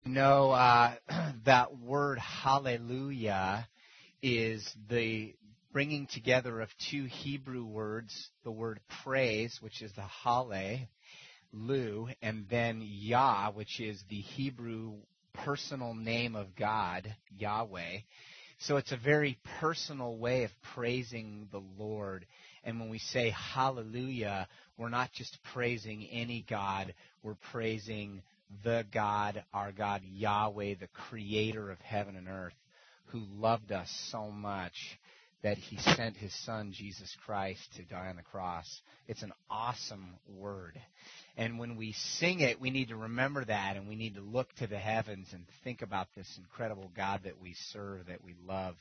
know, that word hallelujah is the bringing together of two Hebrew words, the word praise, which is the hallelu, and then Yah, which is the Hebrew personal name of God, Yahweh. So it's a very personal way of praising the Lord. And when we say hallelujah, we're not just praising any God, we're praising the God, our God, Yahweh, the creator of heaven and earth, who loved us so much that he sent his son, Jesus Christ, to die on the cross. It's an awesome word. And when we sing it, we need to remember that, and we need to look to the heavens and think about this incredible God that we serve, that we love.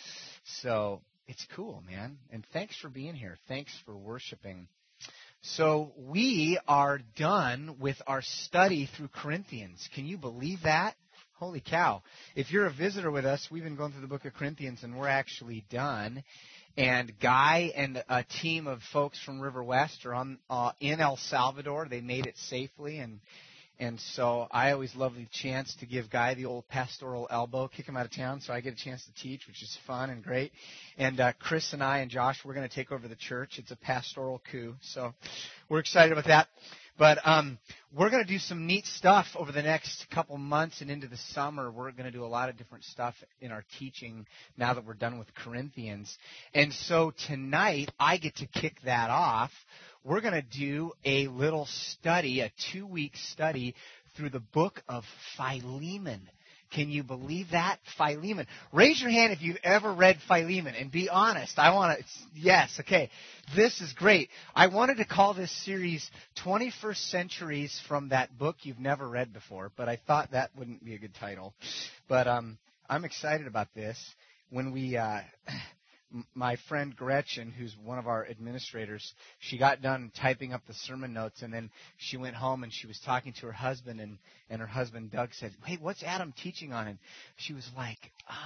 So it's cool, man. And thanks for being here. Thanks for worshiping. So we are done with our study through Corinthians. Can you believe that? Holy cow. If you're a visitor with us, we've been going through the book of Corinthians, and we're actually done. And Guy and a team of folks from River West are in El Salvador. They made it safely, and so I always love the chance to give Guy the old pastoral elbow, kick him out of town, so I get a chance to teach, which is fun and great. And Chris and I and Josh, we're going to take over the church. It's a pastoral coup, so we're excited about that. But we're going to do some neat stuff over the next couple months and into the summer. We're going to do a lot of different stuff in our teaching now that we're done with Corinthians. And so tonight, I get to kick that off. We're going to do a little study, a 2-week study through the book of Philemon. Can you believe that? Philemon. Raise your hand if you've ever read Philemon, and be honest. Yes, okay. This is great. I wanted to call this series 21st Centuries from that book you've never read before, but I thought that wouldn't be a good title. But I'm excited about this. When my friend Gretchen, who's one of our administrators, she got done typing up the sermon notes, and then she went home and she was talking to her husband, and her husband Doug said, "Hey, what's Adam teaching on?" And she was like,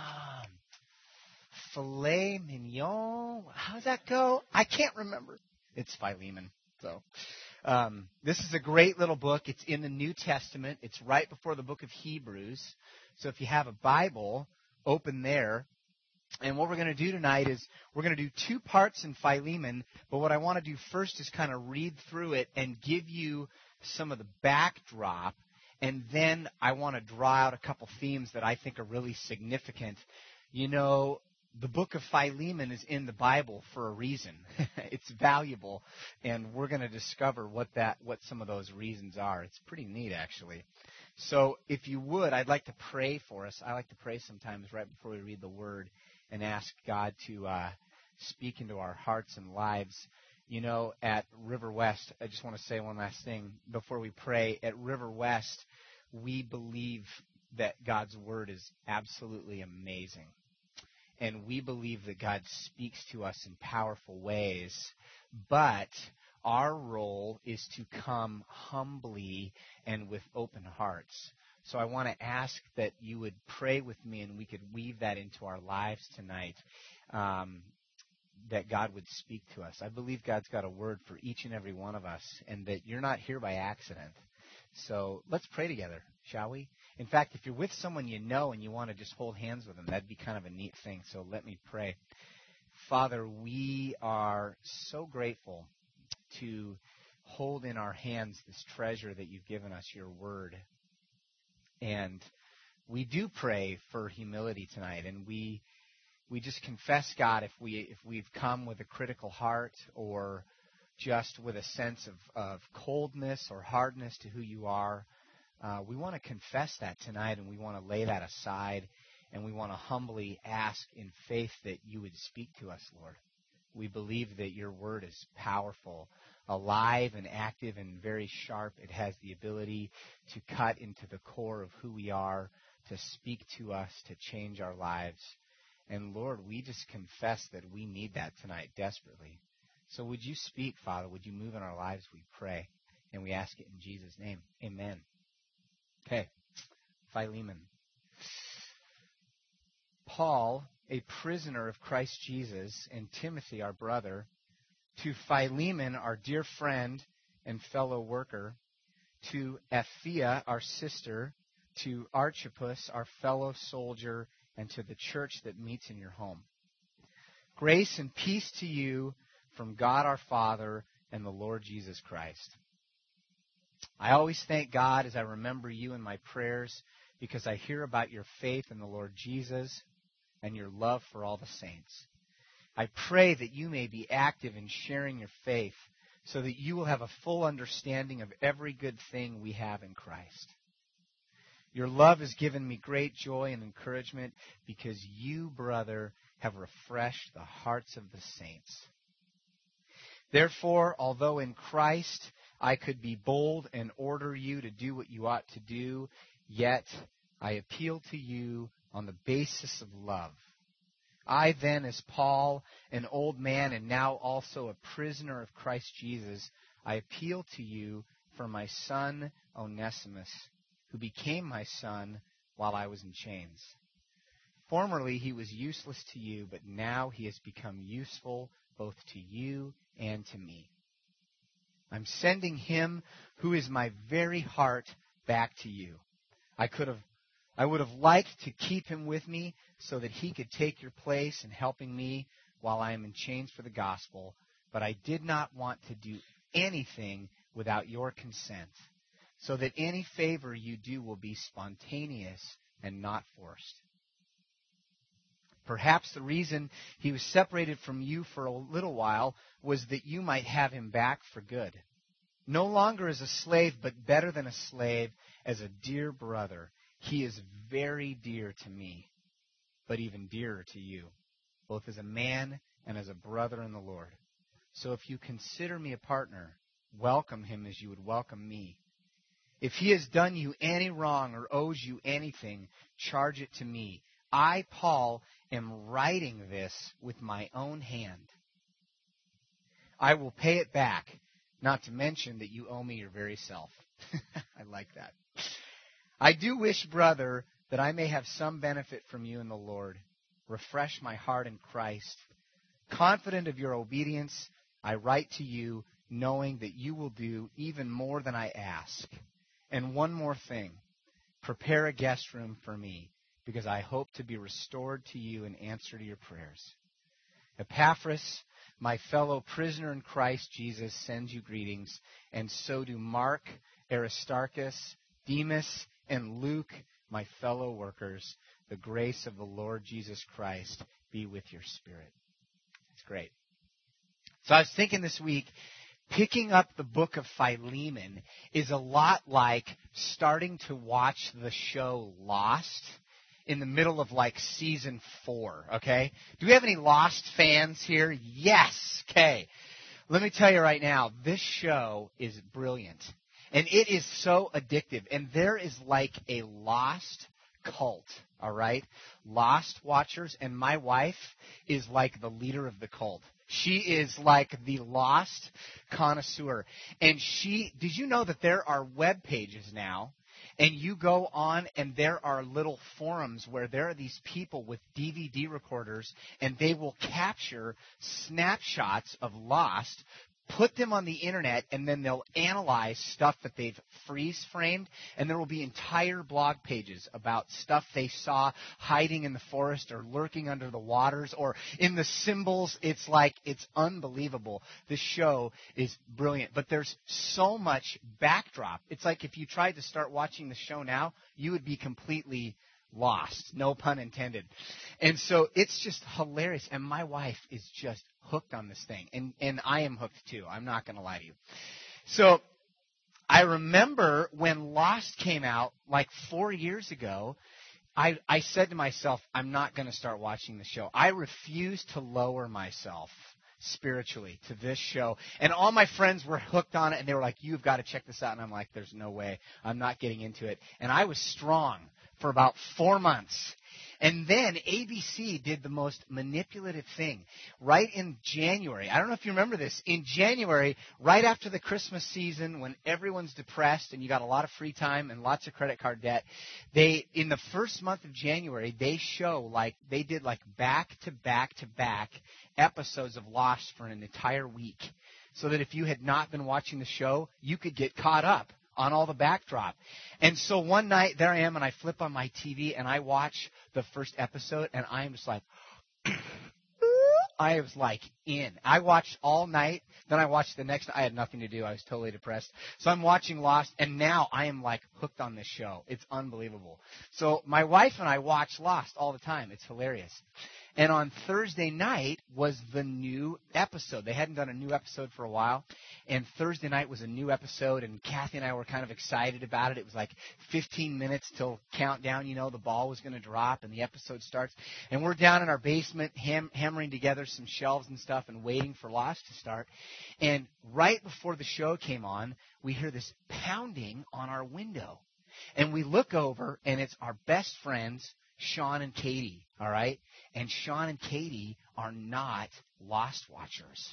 filet mignon. How does that go? I can't remember. It's Philemon. So this is a great little book. It's in the New Testament. It's right before the book of Hebrews. So if you have a Bible, open there. And what we're going to do tonight is we're going to do 2 parts in Philemon, but what I want to do first is kind of read through it and give you some of the backdrop, and then I want to draw out a couple themes that I think are really significant. You know, the book of Philemon is in the Bible for a reason. It's valuable, and we're going to discover what some of those reasons are. It's pretty neat, actually. So if you would, I'd like to pray for us. I like to pray sometimes right before we read the Word, and ask God to speak into our hearts and lives. You know, at River West, I just want to say one last thing before we pray. At River West, we believe that God's Word is absolutely amazing. And we believe that God speaks to us in powerful ways. But our role is to come humbly and with open hearts. So I want to ask that you would pray with me, and we could weave that into our lives tonight, that God would speak to us. I believe God's got a word for each and every one of us, and that you're not here by accident. So let's pray together, shall we? In fact, if you're with someone you know and you want to just hold hands with them, that'd be kind of a neat thing. So let me pray. Father, we are so grateful to hold in our hands this treasure that you've given us, your word. And we do pray for humility tonight, and we just confess, God, if we've come with a critical heart or just with a sense of coldness or hardness to who you are, we want to confess that tonight, and we want to lay that aside, and we want to humbly ask in faith that you would speak to us, Lord. We believe that your word is powerful, alive and active and very sharp. It has the ability to cut into the core of who we are, to speak to us, to change our lives. And Lord, we just confess that we need that tonight desperately. So would you speak, Father? Would you move in our lives, we pray. And we ask it in Jesus' name. Amen. Okay, Philemon. Paul, a prisoner of Christ Jesus, and Timothy, our brother, to Philemon, our dear friend and fellow worker, to Apphia, our sister, to Archippus, our fellow soldier, and to the church that meets in your home. Grace and peace to you from God our Father and the Lord Jesus Christ. I always thank God as I remember you in my prayers because I hear about your faith in the Lord Jesus and your love for all the saints. I pray that you may be active in sharing your faith so that you will have a full understanding of every good thing we have in Christ. Your love has given me great joy and encouragement because you, brother, have refreshed the hearts of the saints. Therefore, although in Christ I could be bold and order you to do what you ought to do, yet I appeal to you on the basis of love. I then, as Paul, an old man and now also a prisoner of Christ Jesus, I appeal to you for my son Onesimus, who became my son while I was in chains. Formerly he was useless to you, but now he has become useful both to you and to me. I'm sending him who is my very heart back to you. I would have liked to keep him with me so that he could take your place in helping me while I am in chains for the gospel, but I did not want to do anything without your consent, so that any favor you do will be spontaneous and not forced. Perhaps the reason he was separated from you for a little while was that you might have him back for good. No longer as a slave, but better than a slave, as a dear brother. He is very dear to me, but even dearer to you, both as a man and as a brother in the Lord. So if you consider me a partner, welcome him as you would welcome me. If he has done you any wrong or owes you anything, charge it to me. I, Paul, am writing this with my own hand. I will pay it back, not to mention that you owe me your very self. I like that. I do wish, brother, that I may have some benefit from you in the Lord. Refresh my heart in Christ. Confident of your obedience, I write to you, knowing that you will do even more than I ask. And one more thing, prepare a guest room for me, because I hope to be restored to you in answer to your prayers. Epaphras, my fellow prisoner in Christ Jesus, sends you greetings, and so do Mark, Aristarchus, Demas, and Luke, my fellow workers. The grace of the Lord Jesus Christ be with your spirit. That's great. So I was thinking this week, picking up the book of Philemon is a lot like starting to watch the show Lost in the middle of like season 4, okay? Do we have any Lost fans here? Yes. Okay. Let me tell you right now, this show is brilliant. And it is so addictive. And there is like a Lost cult, all right? Lost watchers. And my wife is like the leader of the cult. She is like the Lost connoisseur. And did you know that there are web pages now? And you go on and there are little forums where there are these people with DVD recorders and they will capture snapshots of Lost, put them on the internet, and then they'll analyze stuff that they've freeze-framed, and there will be entire blog pages about stuff they saw hiding in the forest or lurking under the waters or in the symbols. It's unbelievable. This show is brilliant, but there's so much backdrop. It's like if you tried to start watching the show now, you would be completely lost, no pun intended. And so it's just hilarious, and my wife is just hooked on this thing, and I am hooked too. I'm not going to lie to you. So I remember when Lost came out like 4 years ago, I said to myself, I'm not going to start watching the show. I refuse to lower myself spiritually to this show. And all my friends were hooked on it, and they were like, you've got to check this out. And I'm like, there's no way. I'm not getting into it. And I was strong for about 4 months. And then ABC did the most manipulative thing. Right in January, I don't know if you remember this, in January, right after the Christmas season when everyone's depressed and you got a lot of free time and lots of credit card debt, in the first month of January, they did back-to-back-to-back episodes of Lost for an entire week. So that if you had not been watching the show, you could get caught up on all the backdrop. And so one night, there I am, and I flip on my TV, and I watch the first episode, and I am just like, I was like in. I watched all night. Then I watched the next. I had nothing to do. I was totally depressed. So I'm watching Lost, and now I am like hooked on this show. It's unbelievable. So my wife and I watch Lost all the time. It's hilarious. And on Thursday night was the new episode. They hadn't done a new episode for a while. And Thursday night was a new episode, and Kathy and I were kind of excited about it. It was like 15 minutes till countdown, the ball was going to drop, and the episode starts. And we're down in our basement hammering together some shelves and stuff and waiting for Lost to start. And right before the show came on, we hear this pounding on our window. And we look over, and it's our best friends, Sean and Katie, all right? And Sean and Katie are not Lost watchers.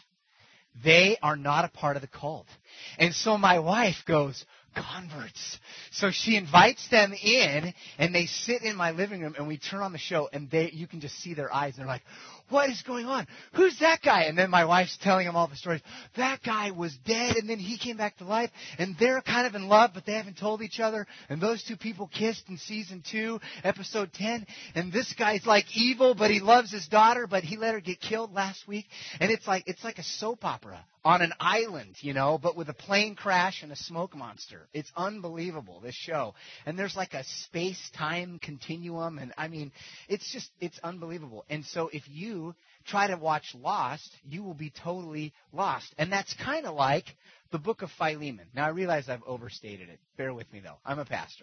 They are not a part of the cult. And so my wife goes, converts. So she invites them in, and they sit in my living room, and we turn on the show, and you can just see their eyes. And they're like, what is going on? Who's that guy? And then my wife's telling them all the stories. That guy was dead, and then he came back to life, and they're kind of in love, but they haven't told each other. And those two people kissed in season 2, episode 10. And this guy's like evil, but he loves his daughter, but he let her get killed last week. And it's like a soap opera on an island, but with a plane crash and a smoke monster. It's unbelievable, this show. And there's like a space-time continuum, and I mean, it's unbelievable. And so if you try to watch Lost, you will be totally lost. And that's kind of like the book of Philemon. Now, I realize I've overstated it. Bear with me, though. I'm a pastor.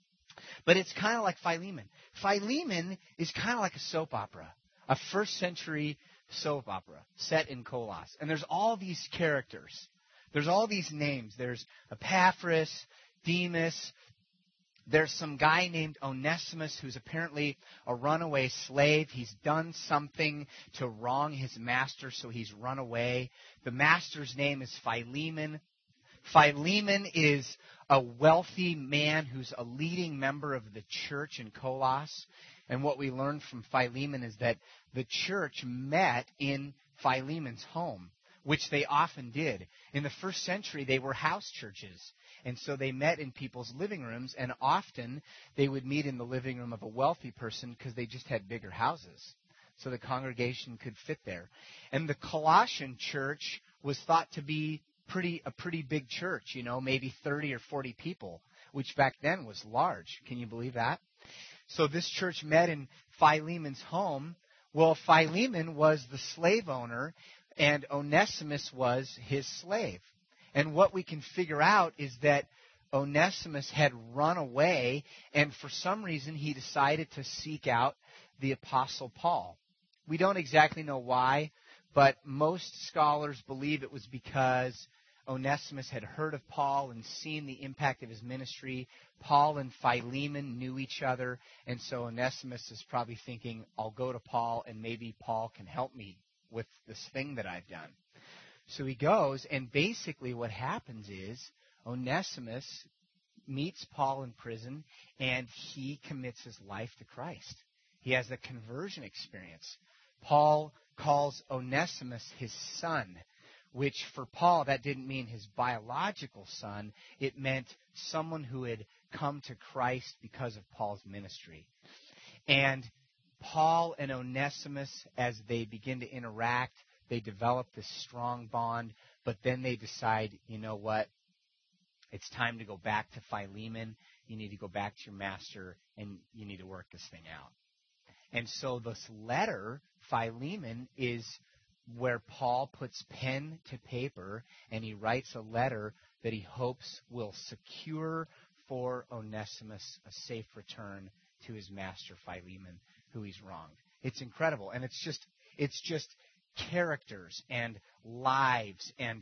But it's kind of like Philemon. Philemon is kind of like a soap opera, a first-century soap opera set in Colossus. And there's all these characters. There's all these names. There's Epaphras, Demas. There's some guy named Onesimus who's apparently a runaway slave. He's done something to wrong his master, so he's run away. The master's name is Philemon. Philemon is a wealthy man who's a leading member of the church in Colossus. And what we learned from Philemon is that the church met in Philemon's home, which they often did. In the first century, they were house churches. And so they met in people's living rooms, and often they would meet in the living room of a wealthy person because they just had bigger houses. So the congregation could fit there. And the Colossian church was thought to be a pretty big church, maybe 30 or 40 people, which back then was large. Can you believe that? So this church met in Philemon's home. Well, Philemon was the slave owner, and Onesimus was his slave. And what we can figure out is that Onesimus had run away, and for some reason he decided to seek out the Apostle Paul. We don't exactly know why, but most scholars believe it was because Onesimus had heard of Paul and seen the impact of his ministry. Paul and Philemon knew each other, and so Onesimus is probably thinking, I'll go to Paul, and maybe Paul can help me with this thing that I've done. So he goes, and basically what happens is Onesimus meets Paul in prison, and he commits his life to Christ. He has a conversion experience. Paul calls Onesimus his son, which for Paul, that didn't mean his biological son. It meant someone who had come to Christ because of Paul's ministry. And Paul and Onesimus, as they begin to interact, they develop this strong bond, but then they decide, you know what? It's time to go back to Philemon. You need to go back to your master, and you need to work this thing out. And so this letter, Philemon, is where Paul puts pen to paper, and he writes a letter that he hopes will secure for Onesimus a safe return to his master Philemon, who he's wronged. It's incredible, and it's just characters and lives and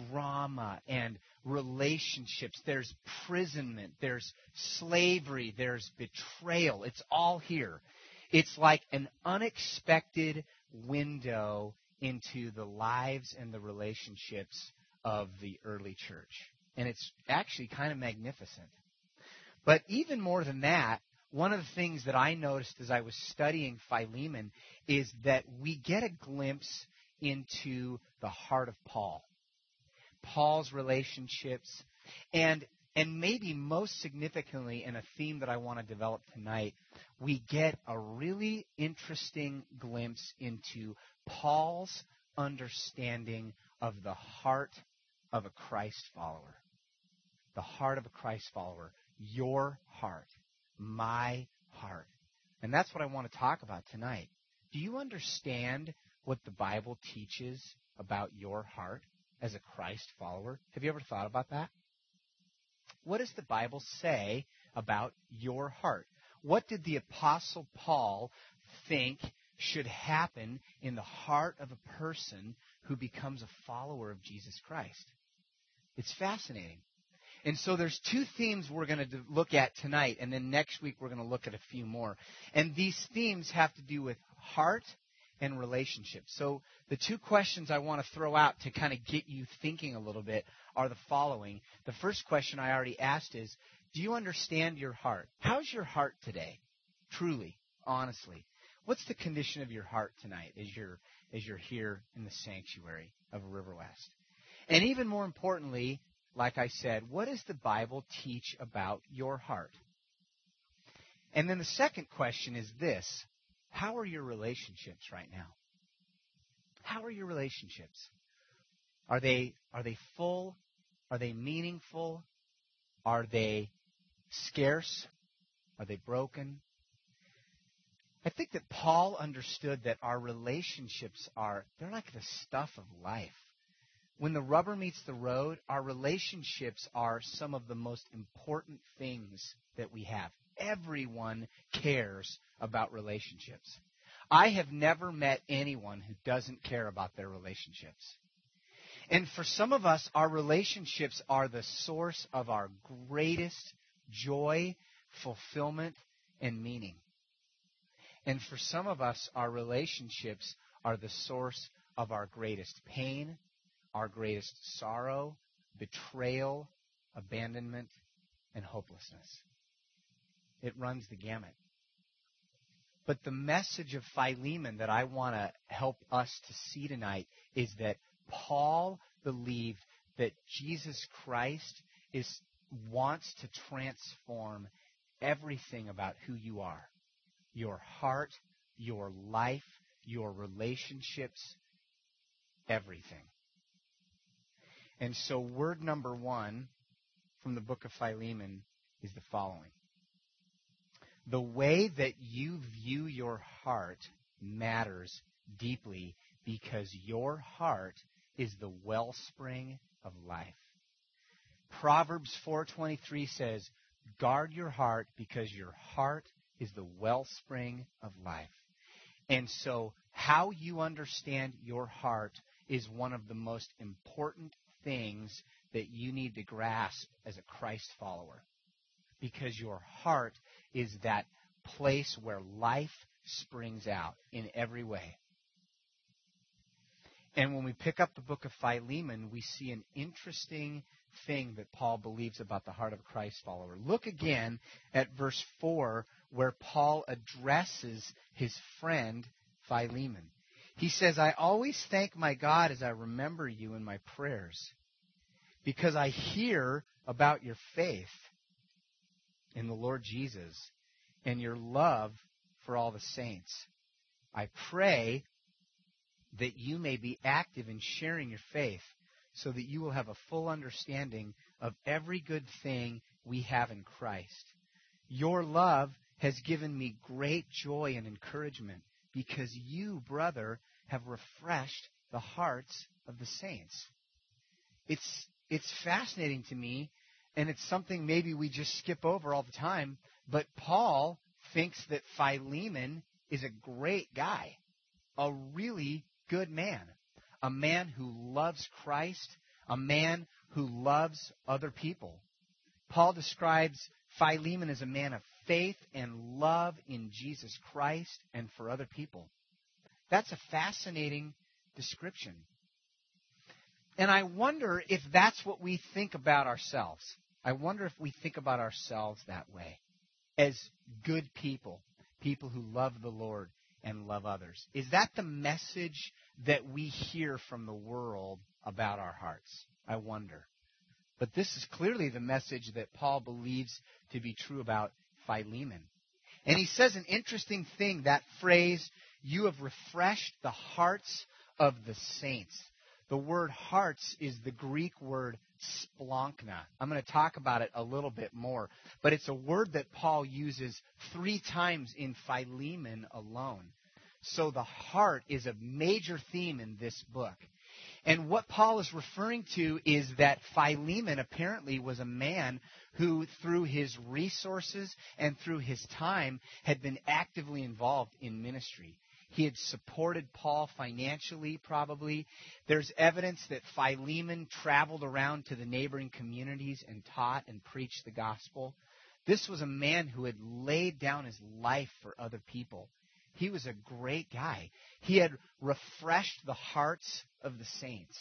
drama and relationships. There's imprisonment, there's slavery, there's betrayal. It's all here. It's like an unexpected window into the lives and the relationships of the early church. And it's actually kind of magnificent. But even more than that, one of the things that I noticed as I was studying Philemon is that we get a glimpse into the heart of Paul. Paul's relationships. And And maybe most significantly, in a theme that I want to develop tonight, we get a really interesting glimpse into Paul's understanding of the heart of a Christ follower. The heart of a Christ follower. Your heart. My heart. And that's what I want to talk about tonight. Do you understand what the Bible teaches about your heart as a Christ follower? Have you ever thought about that? What does the Bible say about your heart? What did the Apostle Paul think should happen in the heart of a person who becomes a follower of Jesus Christ? It's fascinating. And so there's two themes we're going to look at tonight, and then next week we're going to look at a few more. And these themes have to do with heart and relationships. So the two questions I want to throw out to kind of get you thinking a little bit are the following. The first question I already asked is, do you understand your heart? How's your heart today? Truly, honestly. What's the condition of your heart tonight as you're here in the sanctuary of River West? And even more importantly, like I said, what does the Bible teach about your heart? And then the second question is this. How are your relationships right now? How are your relationships? Are they full? Are they meaningful? Are they scarce? Are they broken? I think that Paul understood that our relationships they're like the stuff of life. When the rubber meets the road, our relationships are some of the most important things that we have. Everyone cares about relationships. I have never met anyone who doesn't care about their relationships. And for some of us, our relationships are the source of our greatest joy, fulfillment, and meaning. And for some of us, our relationships are the source of our greatest pain, our greatest sorrow, betrayal, abandonment, and hopelessness. It runs the gamut. But the message of Philemon that I want to help us to see tonight is that Paul believed that Jesus Christ wants to transform everything about who you are. Your heart, your life, your relationships, everything. And so word number one from the book of Philemon is the following. The way that you view your heart matters deeply because your heart is the wellspring of life. Proverbs 4:23 says, guard your heart because your heart is the wellspring of life. And so how you understand your heart is one of the most important things that you need to grasp as a Christ follower. Because your heart is that place where life springs out in every way. And when we pick up the book of Philemon, we see an interesting thing that Paul believes about the heart of a Christ follower. Look again at verse 4 where Paul addresses his friend Philemon. He says, I always thank my God as I remember you in my prayers because I hear about your faith in the Lord Jesus and your love for all the saints. I pray that you may be active in sharing your faith so that you will have a full understanding of every good thing we have in Christ. Your love has given me great joy and encouragement because you, brother, have refreshed the hearts of the saints. It's fascinating to me, and it's something maybe we just skip over all the time, but Paul thinks that Philemon is a great guy, a really good man, a man who loves Christ, a man who loves other people. Paul describes Philemon as a man of faith and love in Jesus Christ and for other people. That's a fascinating description. And I wonder if that's what we think about ourselves. I wonder if we think about ourselves that way, as good people, people who love the Lord and love others. Is that the message that we hear from the world about our hearts? I wonder. But this is clearly the message that Paul believes to be true about Philemon. And he says an interesting thing, that phrase, you have refreshed the hearts of the saints. The word hearts is the Greek word splanchna. I'm going to talk about it a little bit more. But it's a word that Paul uses 3 times in Philemon alone. So the heart is a major theme in this book. And what Paul is referring to is that Philemon apparently was a man who, through his resources and through his time, had been actively involved in ministry. He had supported Paul financially, probably. There's evidence that Philemon traveled around to the neighboring communities and taught and preached the gospel. This was a man who had laid down his life for other people. He was a great guy. He had refreshed the hearts of the saints.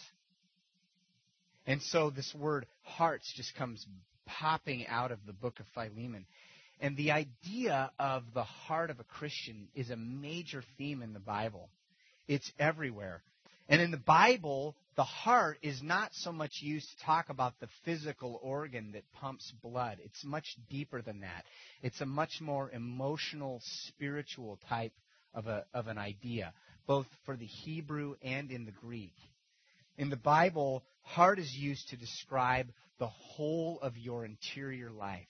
And so this word hearts just comes popping out of the book of Philemon. And the idea of the heart of a Christian is a major theme in the Bible. It's everywhere. And in the Bible, the heart is not so much used to talk about the physical organ that pumps blood. It's much deeper than that. It's a much more emotional, spiritual type of an idea, both for the Hebrew and in the Greek. In the Bible, heart is used to describe the whole of your interior life.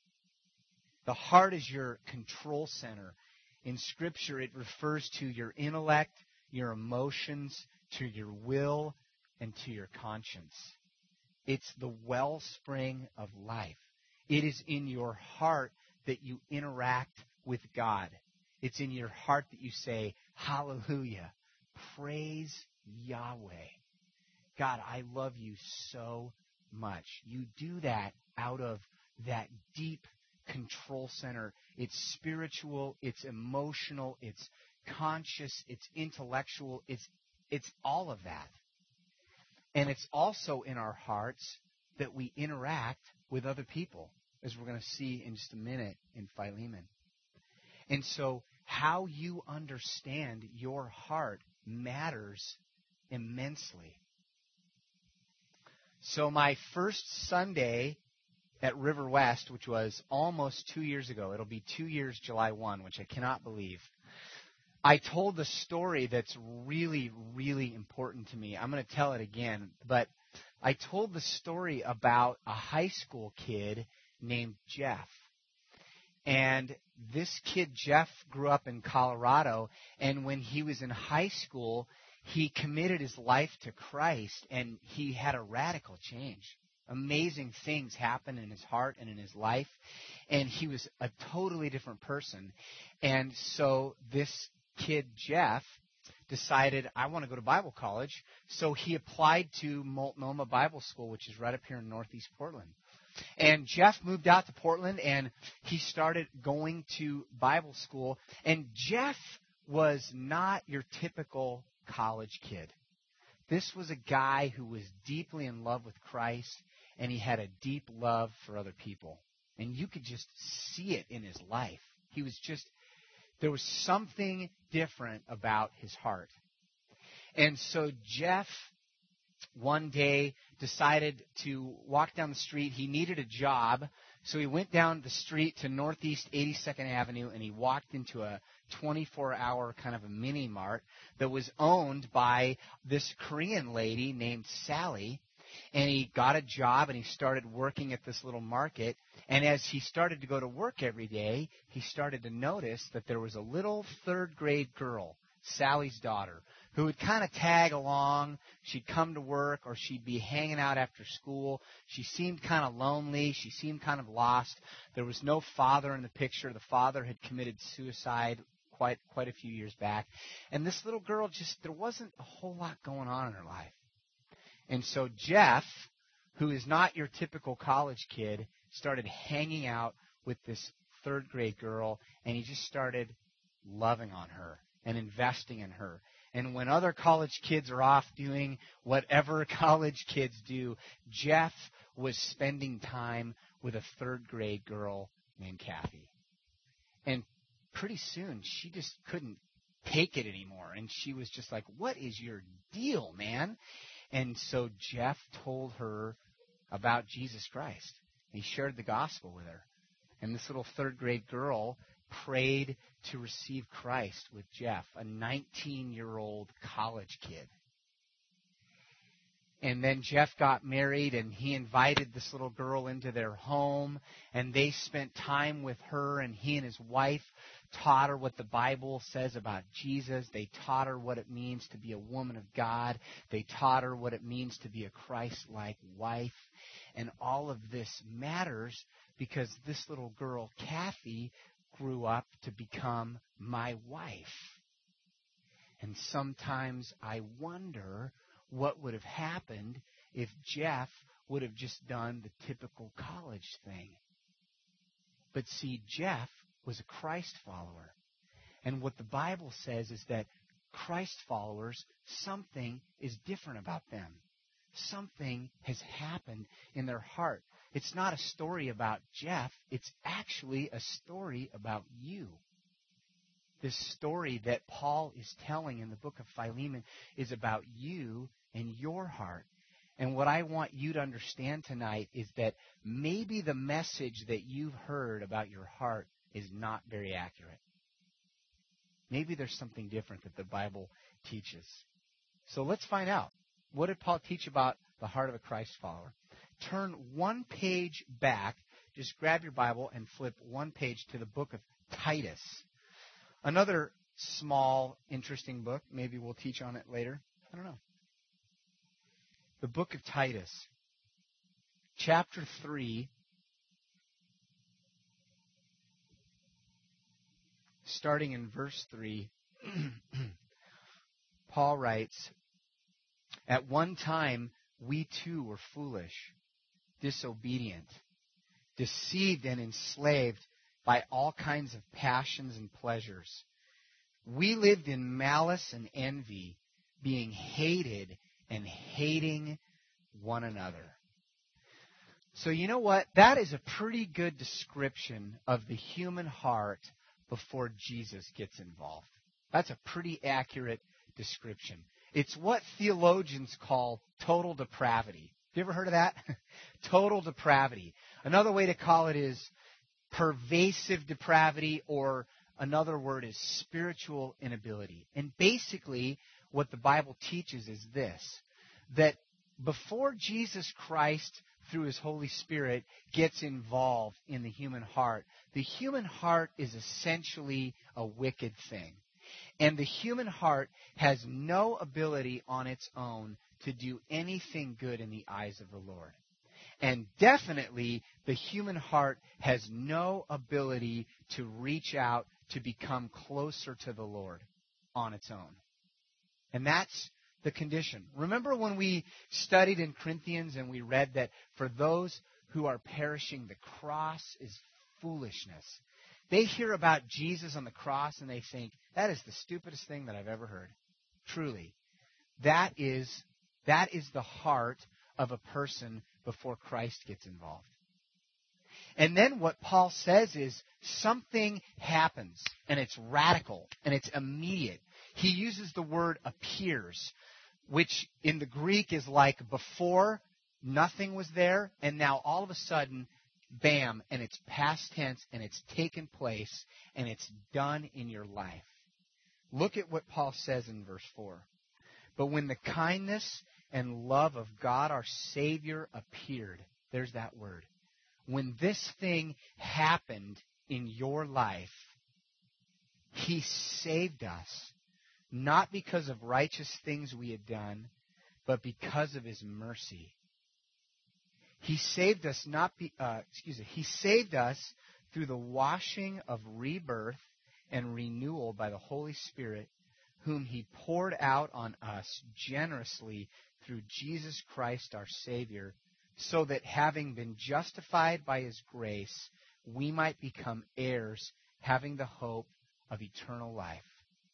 The heart is your control center. In Scripture, it refers to your intellect, your emotions, to your will, and to your conscience. It's the wellspring of life. It is in your heart that you interact with God. It's in your heart that you say, hallelujah, praise Yahweh. God, I love you so much. You do that out of that deep control center. It's spiritual, it's emotional, it's conscious, it's intellectual, it's all of that. And it's also in our hearts that we interact with other people, as we're going to see in just a minute in Philemon. And so how you understand your heart matters immensely. So my first Sunday at River West, which was almost 2 years ago, it'll be 2 years July 1, which I cannot believe, I told the story that's really, really important to me. I'm going to tell it again, but I told the story about a high school kid named Jeff. And this kid, Jeff, grew up in Colorado, and when he was in high school, he committed his life to Christ, and he had a radical change. Amazing things happened in his heart and in his life, and he was a totally different person. And so this kid, Jeff, decided, I want to go to Bible college, so he applied to Multnomah Bible School, which is right up here in northeast Portland. And Jeff moved out to Portland, and he started going to Bible school. And Jeff was not your typical college kid. This was a guy who was deeply in love with Christ, and he had a deep love for other people. And you could just see it in his life. There was something different about his heart. And so Jeff one day decided to walk down the street. He needed a job, so he went down the street to Northeast 82nd Avenue, and he walked into a 24-hour kind of a mini-mart that was owned by this Korean lady named Sally. And he got a job, and he started working at this little market. And as he started to go to work every day, he started to notice that there was a little third-grade girl, Sally's daughter, who would kind of tag along. She'd come to work, or she'd be hanging out after school. She seemed kind of lonely. She seemed kind of lost. There was no father in the picture. The father had committed suicide quite a few years back. And this little girl, there wasn't a whole lot going on in her life. And so Jeff, who is not your typical college kid, started hanging out with this third-grade girl, and he just started loving on her and investing in her. And when other college kids are off doing whatever college kids do, Jeff was spending time with a third-grade girl named Kathy. And pretty soon, she just couldn't take it anymore. And she was just like, what is your deal, man? And so Jeff told her about Jesus Christ. He shared the gospel with her. And this little third grade girl prayed to receive Christ with Jeff, a 19-year-old college kid. And then Jeff got married, and he invited this little girl into their home, and they spent time with her, and he and his wife taught her what the Bible says about Jesus. They taught her what it means to be a woman of God. They taught her what it means to be a Christ-like wife. And all of this matters because this little girl, Kathy, grew up to become my wife. And sometimes I wonder what would have happened if Jeff would have just done the typical college thing. But see, Jeff was a Christ follower. And what the Bible says is that Christ followers, something is different about them. Something has happened in their heart. It's not a story about Jeff. It's actually a story about you. This story that Paul is telling in the book of Philemon is about you and your heart. And what I want you to understand tonight is that maybe the message that you've heard about your heart is not very accurate. Maybe there's something different that the Bible teaches. So let's find out. What did Paul teach about the heart of a Christ follower? Turn one page back. Just grab your Bible and flip one page to the book of Titus. Another small, interesting book. Maybe we'll teach on it later. I don't know. The book of Titus, chapter 3, starting in verse 3, Paul writes, "At one time we too were foolish, disobedient, deceived and enslaved by all kinds of passions and pleasures. We lived in malice and envy, being hated and hating one another." So you know what? That is a pretty good description of the human heart before Jesus gets involved. That's a pretty accurate description. It's what theologians call total depravity. Have you ever heard of that? Total depravity. Another way to call it is pervasive depravity, or another word is spiritual inability. And basically, what the Bible teaches is this, that before Jesus Christ, through His Holy Spirit, gets involved in the human heart, the human heart is essentially a wicked thing. And the human heart has no ability on its own to do anything good in the eyes of the Lord. And definitely, the human heart has no ability to reach out to become closer to the Lord on its own. And that's the condition. Remember when we studied in Corinthians and we read that for those who are perishing, the cross is foolishness. They hear about Jesus on the cross and they think, that is the stupidest thing that I've ever heard. Truly. That is the heart of a person before Christ gets involved. And then what Paul says is something happens, and it's radical, and it's immediate. He uses the word appears, which in the Greek is like before nothing was there, and now all of a sudden, bam, and it's past tense, and it's taken place, and it's done in your life. Look at what Paul says in verse 4. "But when the kindness and love of God our Savior appeared," there's that word. When this thing happened in your life, He saved us, not because of righteous things we had done, but because of His mercy. He saved us He saved us through the washing of rebirth and renewal by the Holy Spirit, whom He poured out on us generously through Jesus Christ our Savior, so that having been justified by His grace, we might become heirs, having the hope of eternal life.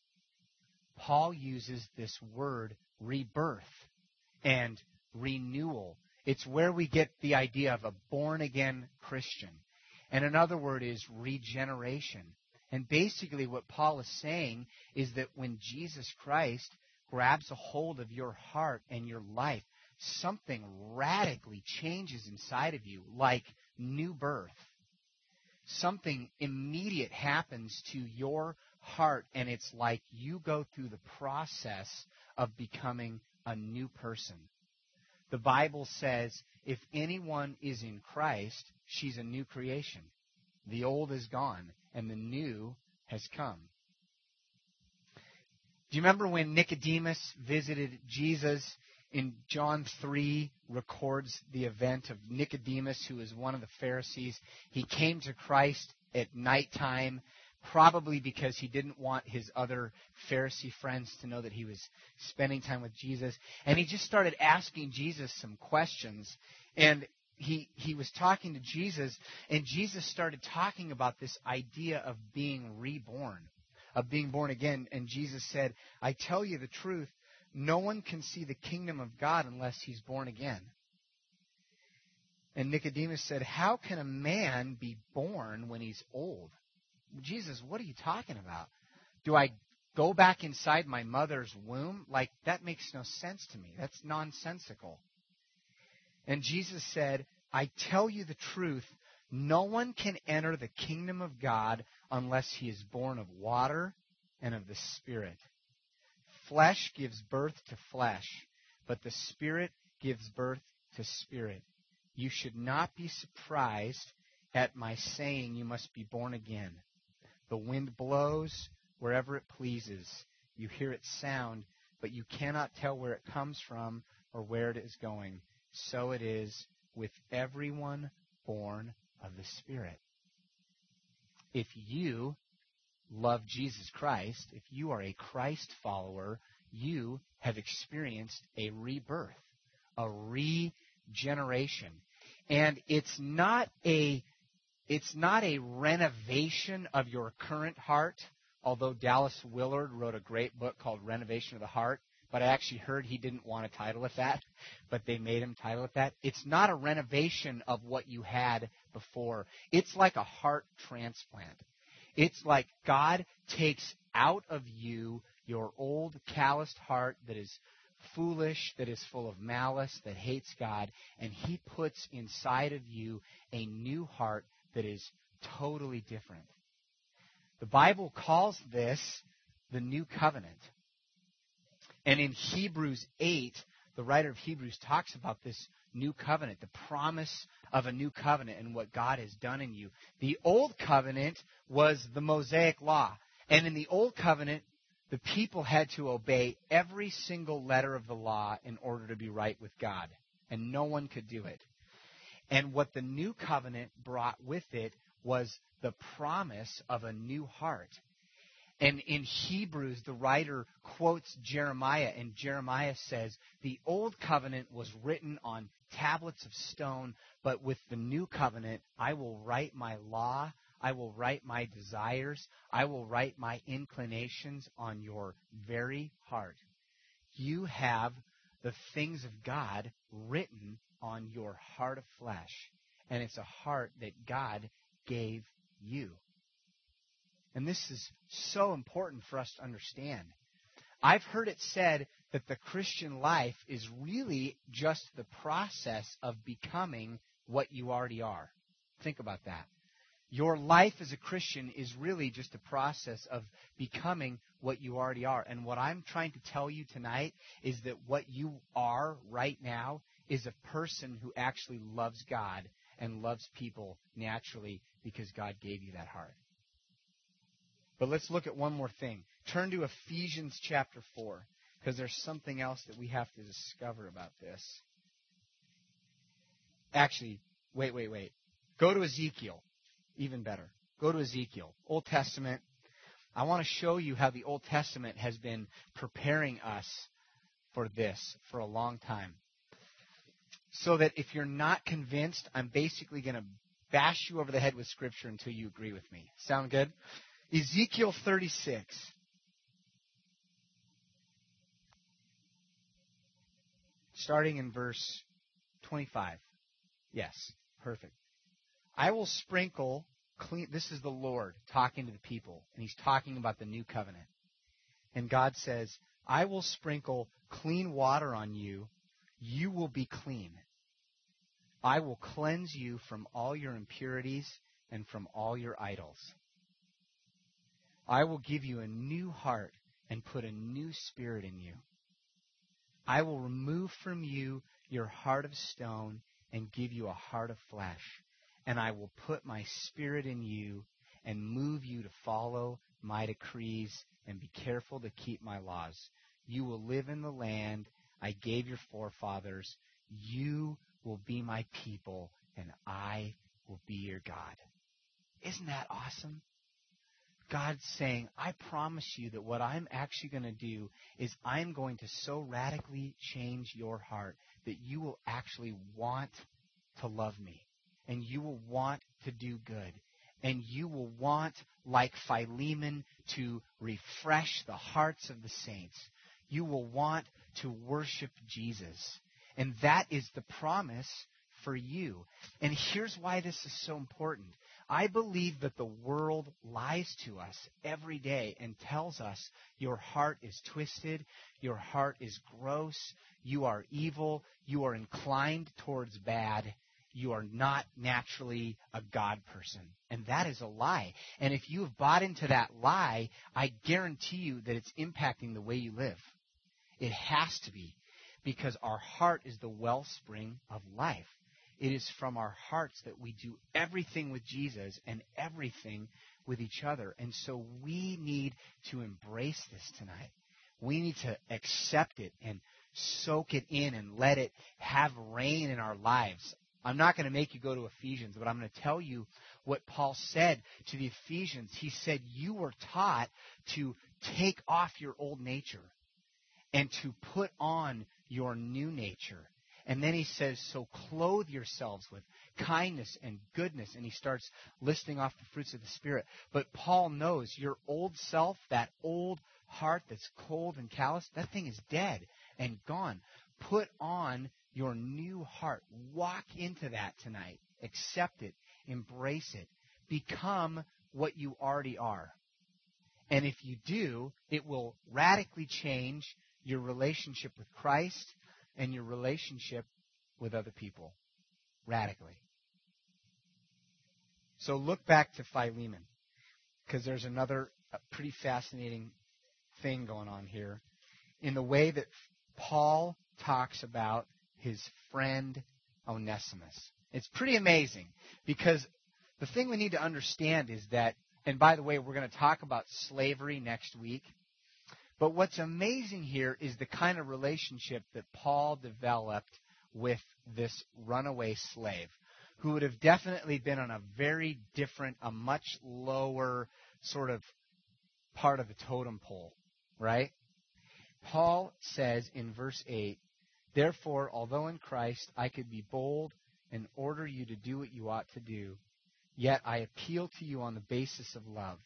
Paul uses this word rebirth and renewal. It's where we get the idea of a born-again Christian. And another word is regeneration. And basically what Paul is saying is that when Jesus Christ grabs a hold of your heart and your life, something radically changes inside of you, like new birth. Something immediate happens to your heart, and it's like you go through the process of becoming a new person. The Bible says, if anyone is in Christ, she's a new creation. The old is gone, and the new has come. Do you remember when Nicodemus visited Jesus? In John 3 records the event of Nicodemus, who is one of the Pharisees. He came to Christ at nighttime, probably because he didn't want his other Pharisee friends to know that he was spending time with Jesus. And he just started asking Jesus some questions. And he was talking to Jesus, and Jesus started talking about this idea of being reborn, of being born again. And Jesus said, I tell you the truth, no one can see the kingdom of God unless he's born again. And Nicodemus said, how can a man be born when he's old? Jesus, what are you talking about? Do I go back inside my mother's womb? Like, that makes no sense to me. That's nonsensical. And Jesus said, I tell you the truth, no one can enter the kingdom of God unless he is born of water and of the Spirit. Flesh gives birth to flesh, but the Spirit gives birth to spirit. You should not be surprised at my saying you must be born again. The wind blows wherever it pleases. You hear its sound, but you cannot tell where it comes from or where it is going. So it is with everyone born of the Spirit. If you love Jesus Christ, if you are a Christ follower, you have experienced a rebirth, a regeneration. And it's not a renovation of your current heart, although Dallas Willard wrote a great book called Renovation of the Heart, but I actually heard he didn't want to title it that, but they made him title it that. It's not a renovation of what you had before. It's like a heart transplant. It's like God takes out of you your old calloused heart that is foolish, that is full of malice, that hates God, and he puts inside of you a new heart that is totally different. The Bible calls this the new covenant. And in Hebrews 8, the writer of Hebrews talks about this new covenant, the promise of a new covenant and what God has done in you. The old covenant was the Mosaic law. And in the old covenant, the people had to obey every single letter of the law in order to be right with God. And no one could do it. And what the new covenant brought with it was the promise of a new heart. And in Hebrews, the writer quotes Jeremiah, and Jeremiah says, the old covenant was written on tablets of stone, but with the new covenant, I will write my law, I will write my desires, I will write my inclinations on your very heart. You have the things of God written on your heart of flesh, and it's a heart that God gave you. And this is so important for us to understand. I've heard it said that the Christian life is really just the process of becoming what you already are. Think about that. Your life as a Christian is really just a process of becoming what you already are. And what I'm trying to tell you tonight is that what you are right now is a person who actually loves God and loves people naturally because God gave you that heart. But let's look at one more thing. Turn to Ephesians chapter 4, because there's something else that we have to discover about this. Actually, wait. Go to Ezekiel. Even better. Go to Ezekiel. Old Testament. I want to show you how the Old Testament has been preparing us for this for a long time. So that if you're not convinced, I'm basically going to bash you over the head with Scripture until you agree with me. Sound good? Ezekiel 36. Starting in verse 25. Yes, perfect. I will sprinkle clean. This is the Lord talking to the people, and he's talking about the new covenant. And God says, I will sprinkle clean water on you, you will be clean. I will cleanse you from all your impurities and from all your idols. I will give you a new heart and put a new spirit in you. I will remove from you your heart of stone and give you a heart of flesh. And I will put my spirit in you and move you to follow my decrees and be careful to keep my laws. You will live in the land I gave your forefathers. You will be my people, and I will be your God. Isn't that awesome? God's saying, I promise you that what I'm actually going to do is I'm going to so radically change your heart that you will actually want to love me, and you will want to do good, and you will want, like Philemon, to refresh the hearts of the saints. You will want to worship Jesus. And that is the promise for you. And here's why this is so important. I believe that the world lies to us every day and tells us your heart is twisted, your heart is gross, you are evil, you are inclined towards bad, you are not naturally a God person. And that is a lie. And if you have bought into that lie, I guarantee you that it's impacting the way you live. It has to be, because our heart is the wellspring of life. It is from our hearts that we do everything with Jesus and everything with each other. And so we need to embrace this tonight. We need to accept it and soak it in and let it have reign in our lives. I'm not going to make you go to Ephesians, but I'm going to tell you what Paul said to the Ephesians. He said, you were taught to take off your old nature and to put on your new nature. And then he says, so clothe yourselves with kindness and goodness. And he starts listing off the fruits of the Spirit. But Paul knows your old self, that old heart that's cold and callous, that thing is dead and gone. Put on your new heart. Walk into that tonight. Accept it. Embrace it. Become what you already are. And if you do, it will radically change your relationship with Christ and your relationship with other people. Radically. So look back to Philemon, because there's another pretty fascinating thing going on here in the way that Paul talks about his friend Onesimus. It's pretty amazing, because the thing we need to understand is that, and by the way, we're going to talk about slavery next week, but what's amazing here is the kind of relationship that Paul developed with this runaway slave, who would have definitely been on a very different, a much lower sort of part of the totem pole, right? Paul says in verse 8, therefore, although in Christ I could be bold and order you to do what you ought to do, yet I appeal to you on the basis of love.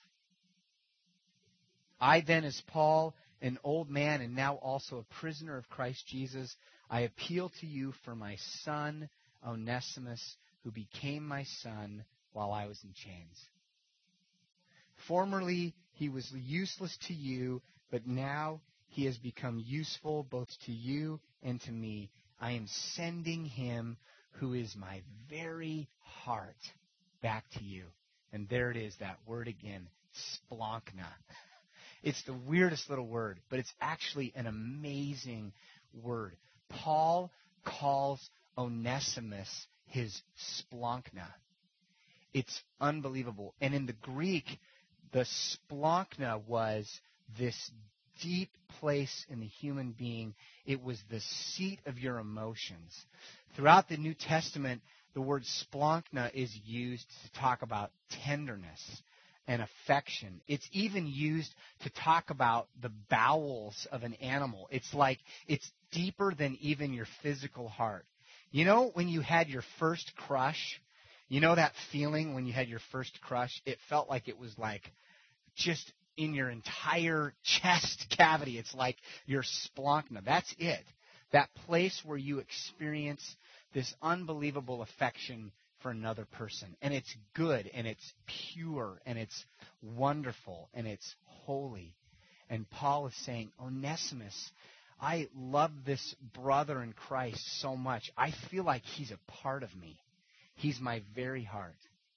I then, as Paul, an old man and now also a prisoner of Christ Jesus, I appeal to you for my son Onesimus, who became my son while I was in chains. Formerly he was useless to you, but now he has become useful both to you and to me. I am sending him, who is my very heart, back to you. And there it is, that word again, splonkna. It's the weirdest little word, but it's actually an amazing word. Paul calls Onesimus his splonkna. It's unbelievable. And in the Greek, the splonkna was this deep place in the human being. It was the seat of your emotions. Throughout the New Testament, the word splonkna is used to talk about tenderness and affection. It's even used to talk about the bowels of an animal. It's like it's deeper than even your physical heart. You know when you had your first crush? You know that feeling when you had your first crush? It felt like it was like just in your entire chest cavity. It's like your splonkna. That's it. That place where you experience this unbelievable affection for another person. And it's good, and it's pure, and it's wonderful, and it's holy. And Paul is saying, Onesimus, I love this brother in Christ so much. I feel like he's a part of me. He's my very heart.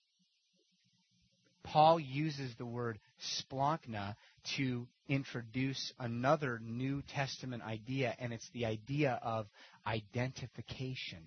Paul uses the word splankna to introduce another New Testament idea, and it's the idea of identification.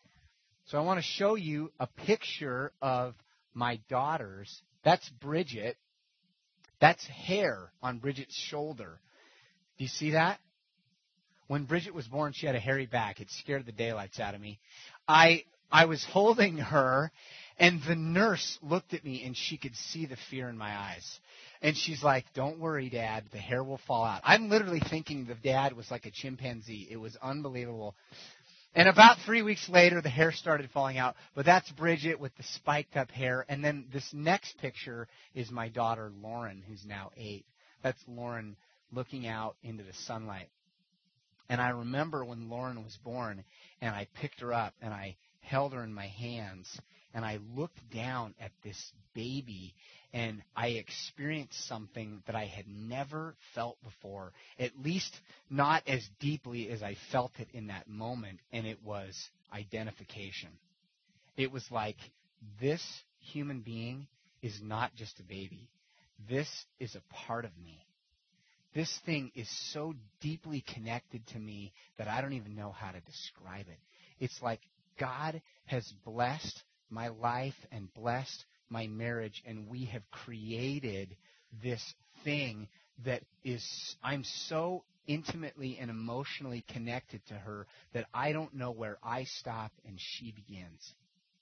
So I want to show you a picture of my daughters. That's Bridget. That's hair on Bridget's shoulder. Do you see that? When Bridget was born, she had a hairy back. It scared the daylights out of me. I was holding her, and the nurse looked at me, and she could see the fear in my eyes. And she's like, "Don't worry, Dad. The hair will fall out." I'm literally thinking the dad was like a chimpanzee. It was unbelievable. And about 3 weeks later, the hair started falling out. But that's Bridget with the spiked up hair. And then this next picture is my daughter, Lauren, who's now 8. That's Lauren looking out into the sunlight. And I remember when Lauren was born, and I picked her up, and I held her in my hands, and I looked down at this baby, and I experienced something that I had never felt before, at least not as deeply as I felt it in that moment, and it was identification. It was like, this human being is not just a baby. This is a part of me. This thing is so deeply connected to me that I don't even know how to describe it. It's like God has blessed my life and blessed my marriage, and we have created this thing that is, I'm so intimately and emotionally connected to her that I don't know where I stop and she begins.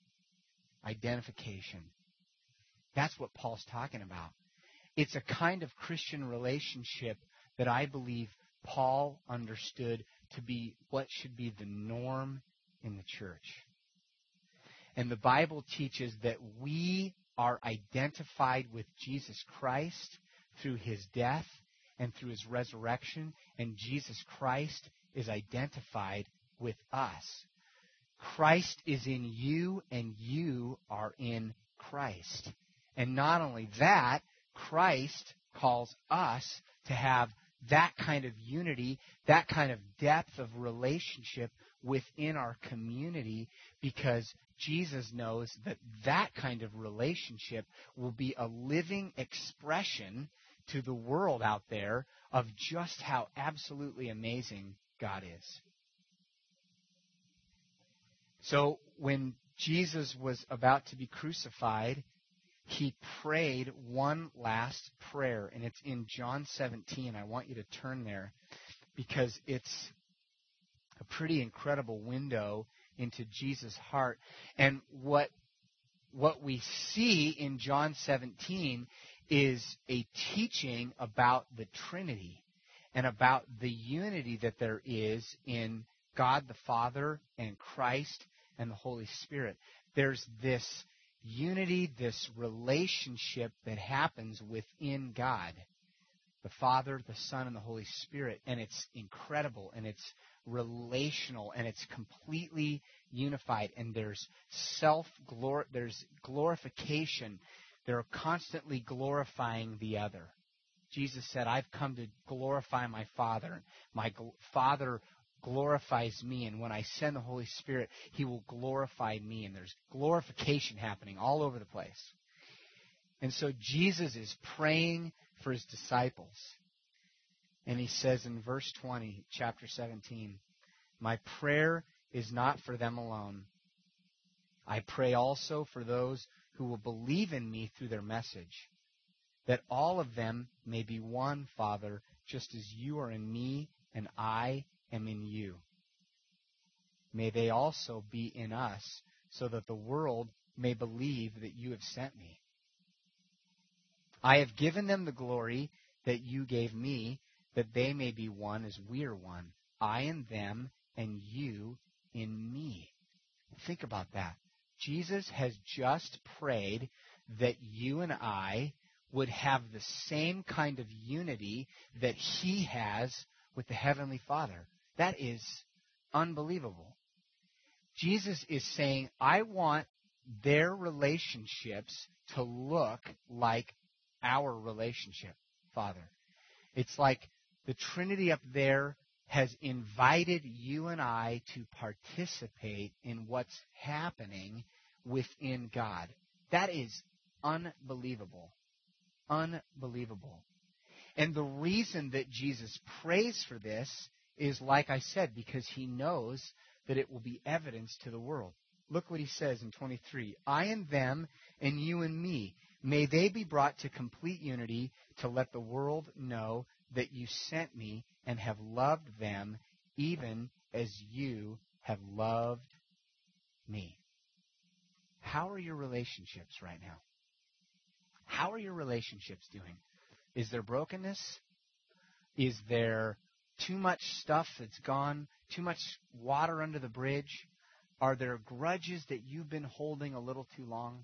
Identification. That's what Paul's talking about. It's a kind of Christian relationship that I believe Paul understood to be what should be the norm in the church. And the Bible teaches that we are identified with Jesus Christ through his death and through his resurrection, and Jesus Christ is identified with us. Christ is in you, and you are in Christ. And not only that, Christ calls us to have that kind of unity, that kind of depth of relationship within our community, because Jesus knows that that kind of relationship will be a living expression to the world out there of just how absolutely amazing God is. So when Jesus was about to be crucified, he prayed one last prayer, and it's in John 17. I want you to turn there because it's a pretty incredible window into Jesus' heart. And what we see in John 17 is a teaching about the Trinity and about the unity that there is in God the Father and Christ and the Holy Spirit. There's this unity, this relationship that happens within God, the Father, the Son, and the Holy Spirit, and it's incredible, and it's relational, and it's completely unified, and there's there's glorification. They're constantly glorifying the other. Jesus said, "I've come to glorify my Father. My Father glorifies me, and when I send the Holy Spirit, he will glorify me." And there's glorification happening all over the place. And so Jesus is praying for his disciples. And he says in verse 20, chapter 17, "My prayer is not for them alone. I pray also for those who will believe in me through their message, that all of them may be one, Father, just as you are in me and I am in you. May they also be in us, so that the world may believe that you have sent me. I have given them the glory that you gave me, that they may be one as we are one, I in them and you in me." Think about that. Jesus has just prayed that you and I would have the same kind of unity that he has with the Heavenly Father. That is unbelievable. Jesus is saying, I want their relationships to look like our relationship, Father. It's like the Trinity up there has invited you and I to participate in what's happening within God. That is unbelievable. Unbelievable. And the reason that Jesus prays for this is, like I said, because he knows that it will be evidence to the world. Look what he says in 23. I and them, and you and me, may they be brought to complete unity to let the world know that you sent me and have loved them even as you have loved me. How are your relationships right now? How are your relationships doing? Is there brokenness? Is there too much stuff that's gone? Too much water under the bridge? Are there grudges that you've been holding a little too long?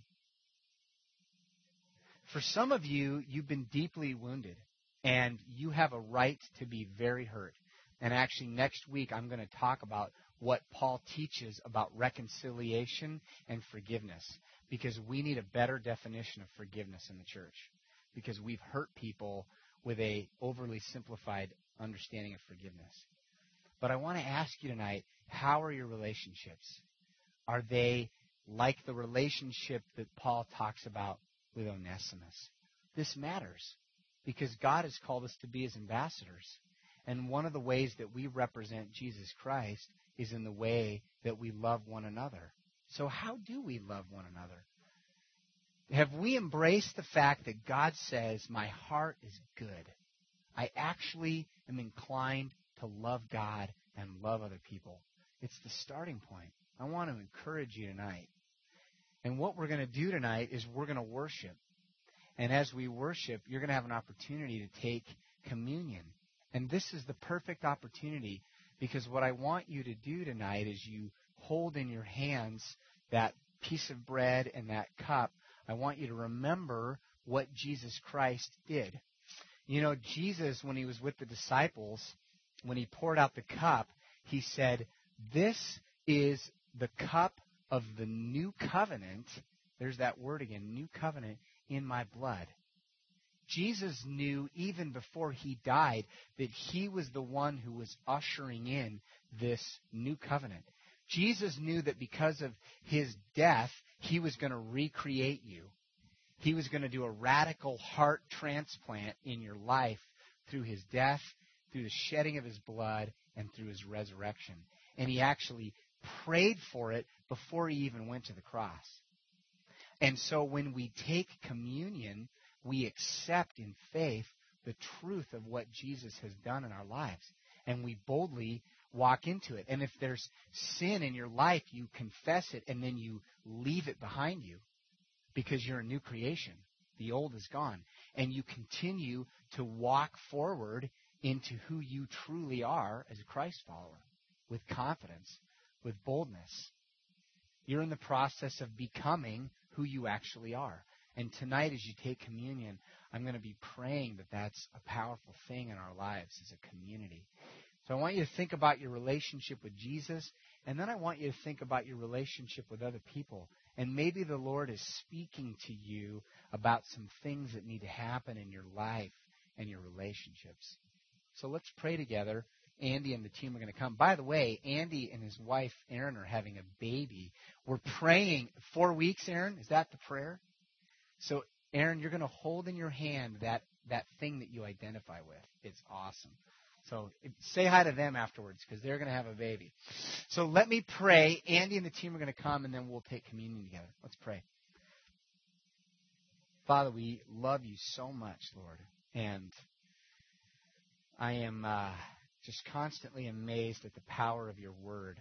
For some of you, you've been deeply wounded, and you have a right to be very hurt. And actually, next week, I'm going to talk about what Paul teaches about reconciliation and forgiveness, because we need a better definition of forgiveness in the church, because we've hurt people with a overly simplified understanding of forgiveness. But I want to ask you tonight, how are your relationships? Are they like the relationship that Paul talks about with Onesimus? This matters because God has called us to be his ambassadors. And one of the ways that we represent Jesus Christ is in the way that we love one another. So how do we love one another? Have we embraced the fact that God says, my heart is good? I actually am inclined to love God and love other people. It's the starting point. I want to encourage you tonight. And what we're going to do tonight is we're going to worship. And as we worship, you're going to have an opportunity to take communion. And this is the perfect opportunity, because what I want you to do tonight is you hold in your hands that piece of bread and that cup. I want you to remember what Jesus Christ did. You know, Jesus, when he was with the disciples, when he poured out the cup, he said, this is the cup of the new covenant. There's that word again, new covenant, in my blood. Jesus knew even before he died that he was the one who was ushering in this new covenant. Jesus knew that because of his death, he was going to recreate you. He was going to do a radical heart transplant in your life through his death, through the shedding of his blood, and through his resurrection. And he actually prayed for it before he even went to the cross. And so when we take communion, we accept in faith the truth of what Jesus has done in our lives. And we boldly walk into it. And if there's sin in your life, you confess it and then you leave it behind you because you're a new creation. The old is gone. And you continue to walk forward into who you truly are as a Christ follower with confidence, with boldness. You're in the process of becoming who you actually are. And tonight as you take communion, I'm going to be praying that that's a powerful thing in our lives as a community. So I want you to think about your relationship with Jesus, and then I want you to think about your relationship with other people. And maybe the Lord is speaking to you about some things that need to happen in your life and your relationships. So let's pray together. Andy and the team are going to come. By the way, Andy and his wife, Erin, are having a baby. We're praying 4 weeks, Erin. Is that the prayer? So, Erin, you're going to hold in your hand that thing that you identify with. It's awesome. So say hi to them afterwards because they're going to have a baby. So let me pray. Andy and the team are going to come, and then we'll take communion together. Let's pray. Father, we love you so much, Lord. And I am just constantly amazed at the power of your word.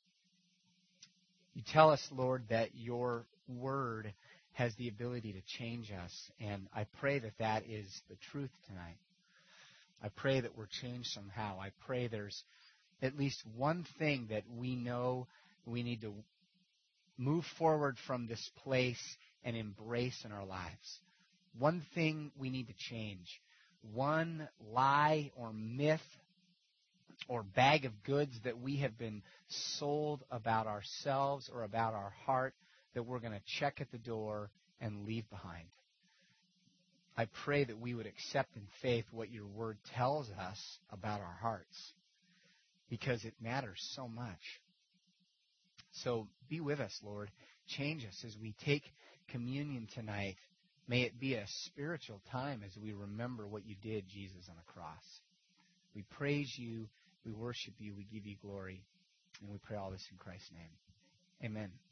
You tell us, Lord, that your word has the ability to change us. And I pray that that is the truth tonight. I pray that we're changed somehow. I pray there's at least one thing that we know we need to move forward from this place and embrace in our lives. One thing we need to change. One lie or myth or bag of goods that we have been sold about ourselves or about our heart that we're going to check at the door and leave behind. I pray that we would accept in faith what your word tells us about our hearts. because it matters so much. So be with us, Lord. Change us as we take communion tonight. May it be a spiritual time as we remember what you did, Jesus, on the cross. We praise you, we worship you, we give you glory, and we pray all this in Christ's name. Amen.